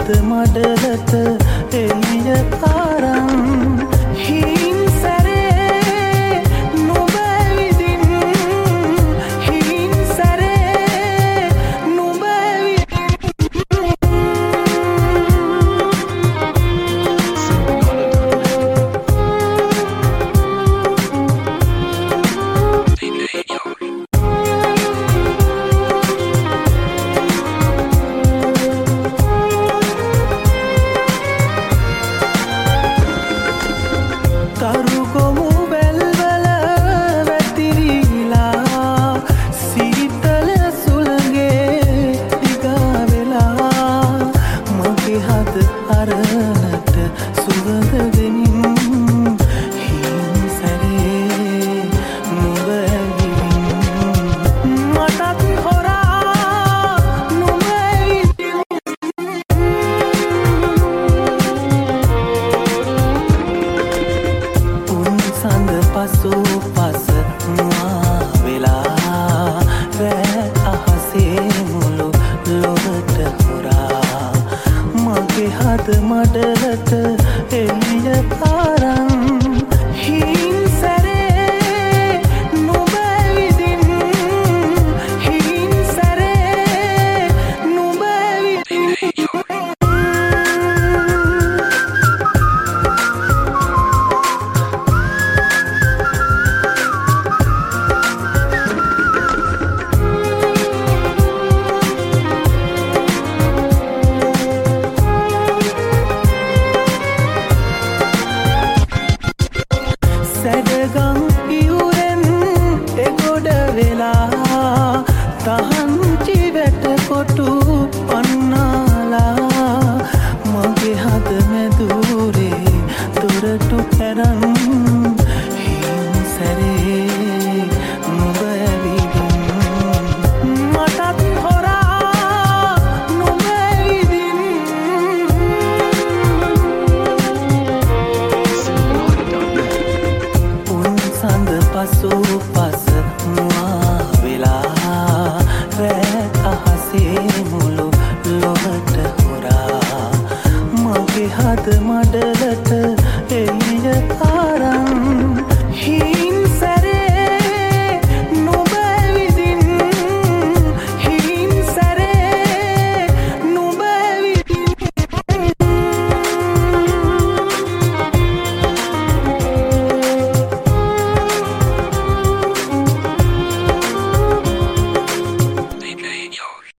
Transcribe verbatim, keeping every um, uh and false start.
හද මඩලට එළිය තරම් හින් සැරේ නුඹ විදින් හින් සැරේ නුඹ තරුගොමු වැල්වල වැතිරිලා සීතල සුළඟේ දිගා වෙලා මගේ හද අරනට සුවඳ දෙමින් හින් සැරේ නුඹ ඇවිදින් මටත් හොරා නුඹ ඇවිදින් සඳ පසු පස මුවා වෙලා රෑ අහසේ මුළු ලොවට හොරා මගේ හද මඩලට